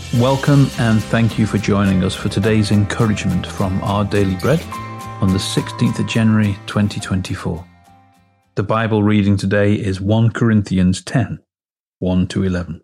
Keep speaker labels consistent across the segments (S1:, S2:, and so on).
S1: Welcome and thank you for joining us for today's encouragement from Our Daily Bread on the 16th of January 2024. The Bible reading today is 1 Corinthians 10, 1-11.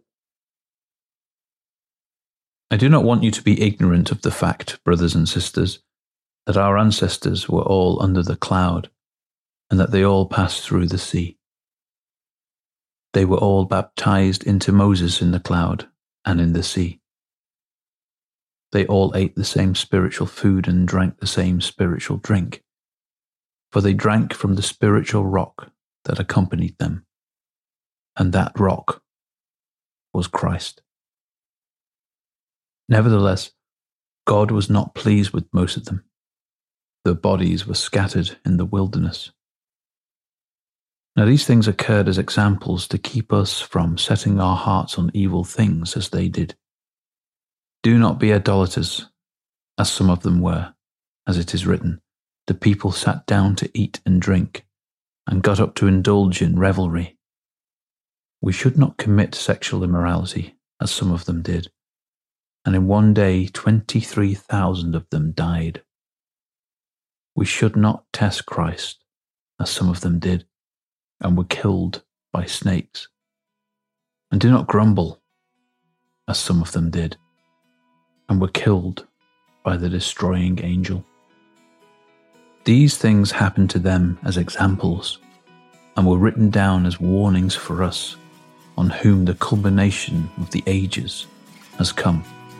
S1: I do not want you to be ignorant of the fact, brothers and sisters, that our ancestors were all under the cloud and that they all passed through the sea. They were all baptized into Moses in the cloud and in the sea. They all ate the same spiritual food and drank the same spiritual drink, for they drank from the spiritual rock that accompanied them, and that rock was Christ. Nevertheless, God was not pleased with most of them. Their bodies were scattered in the wilderness. Now these things occurred as examples to keep us from setting our hearts on evil things as they did. Do not be idolaters, as some of them were, as it is written, the people sat down to eat and drink, and got up to indulge in revelry. We should not commit sexual immorality, as some of them did, and in one day 23,000 of them died. We should not test Christ, as some of them did, and were killed by snakes. And do not grumble, as some of them did, and were killed by the destroying angel. These things happened to them as examples, and were written down as warnings for us, on whom the culmination of the ages has come.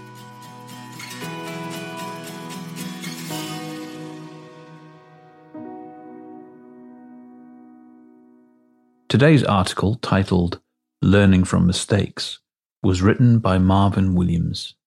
S1: Today's article, titled Learning from Mistakes, was written by Marvin Williams.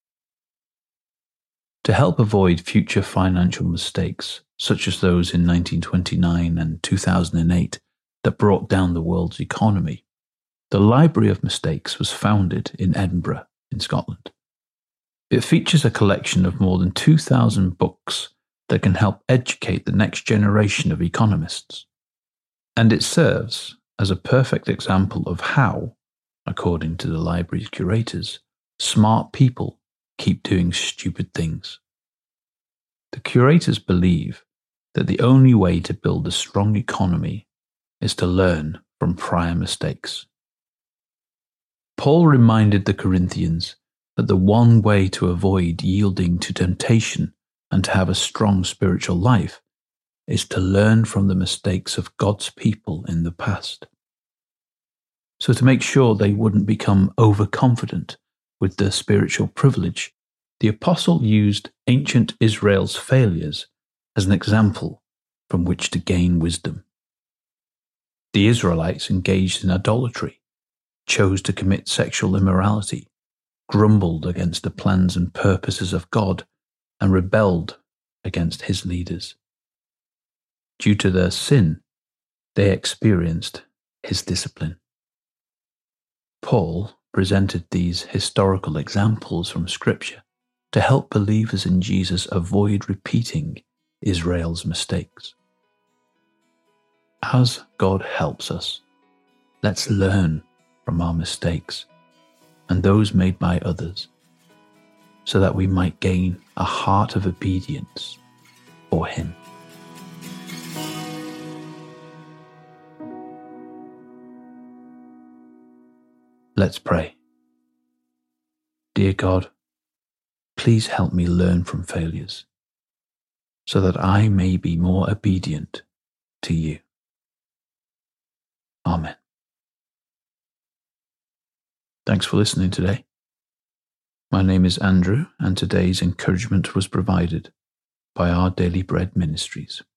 S1: To help avoid future financial mistakes, such as those in 1929 and 2008 that brought down the world's economy, the Library of Mistakes was founded in Edinburgh, in Scotland. It features a collection of more than 2,000 books that can help educate the next generation of economists. And it serves as a perfect example of how, according to the library's curators, smart people keep doing stupid things. The curators believe that the only way to build a strong economy is to learn from prior mistakes. Paul reminded the Corinthians that the one way to avoid yielding to temptation and to have a strong spiritual life is to learn from the mistakes of God's people in the past. So to make sure they wouldn't become overconfident with their spiritual privilege, the apostle used ancient Israel's failures as an example from which to gain wisdom. The Israelites engaged in idolatry, chose to commit sexual immorality, grumbled against the plans and purposes of God, and rebelled against his leaders. Due to their sin, they experienced his discipline. Paul presented these historical examples from Scripture to help believers in Jesus avoid repeating Israel's mistakes. As God helps us, let's learn from our mistakes and those made by others, so that we might gain a heart of obedience for Him. Let's pray. Dear God, please help me learn from failures, so that I may be more obedient to you. Amen. Thanks for listening today. My name is Andrew, and today's encouragement was provided by Our Daily Bread Ministries.